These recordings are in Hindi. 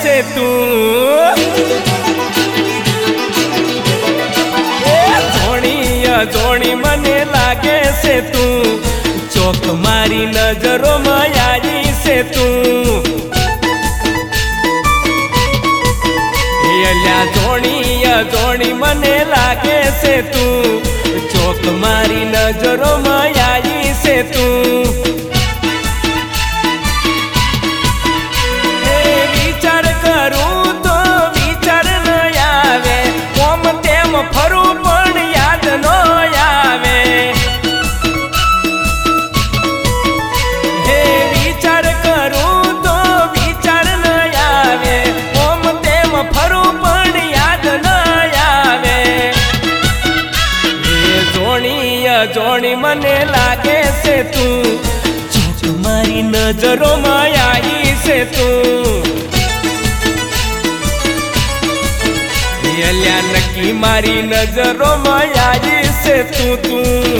से तू। जोड़ी मने लागे से तू, चौक मारी नजरों में आई से तू। जोड़ी मने लागे से तू, चौक मारी नजरों में आई से तू। विचार करूं तो विचार न आवे, ओम तेम फरू पण याद न आवे। विचार करूं तो विचार न आवे, ओम तेम फरू पण याद न आवे। जोड़ी मने लागे से तू, चौक मारी नजरों में आई से तू। नक्की मारी नजरों में आई से तू।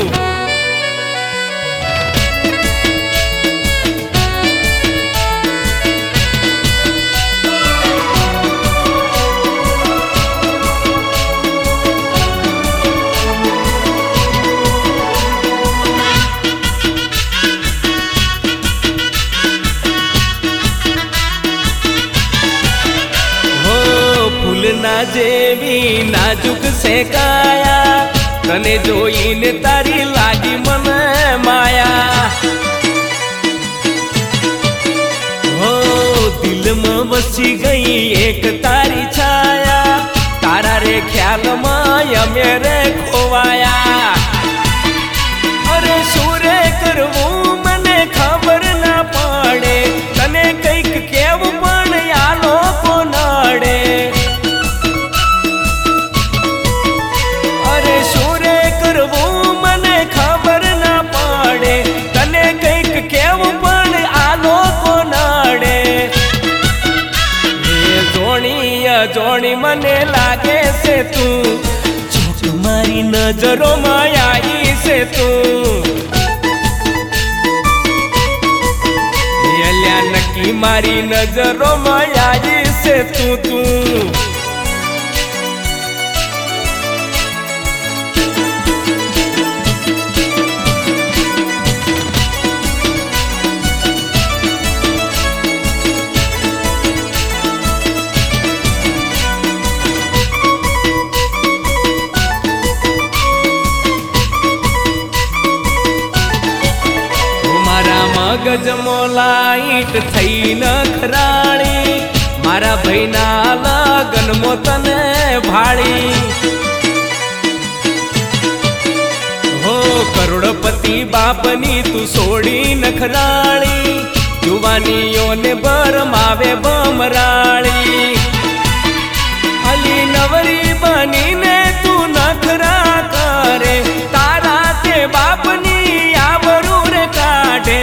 ना जेवी नाजुक से काया, तने जोईने तारी लागी मन माया। हो दिल में बसी गई एक तारी छाया, तारा रे ख्याल में मेरे खोवाया। अरे सूरे करवू मने खबर ना पड़े, तने कईक केव पण आलो को नड़े। जोड़ी मने लागे से तू, चौक मारी नजरों में आई से तू। नक्की मारी नजरों में आई से तू। मगज मोलाइट थई नखराणी, मारा भईना लगन मोतने भाड़ी। हो करोड़पति बापनी तू सोड़ी नखराणी, जुवानियों ने बरमावे बमराड़ी। अली नवरी बनी ने तू नखरा करे, तारा ते बापनी आबरू रे काढ़े।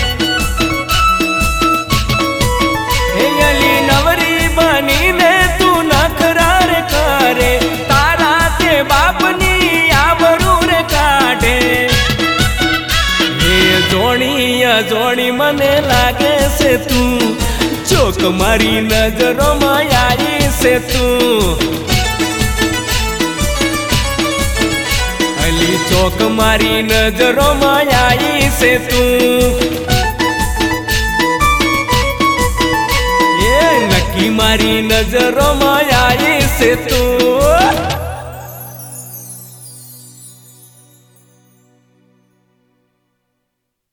जोड़ी मने लागे से तू, चौक मारी नजरों में आई से तू। अली चौक मारी नजरों में आई से तू। नक्की मारी नजरों में आई से तू।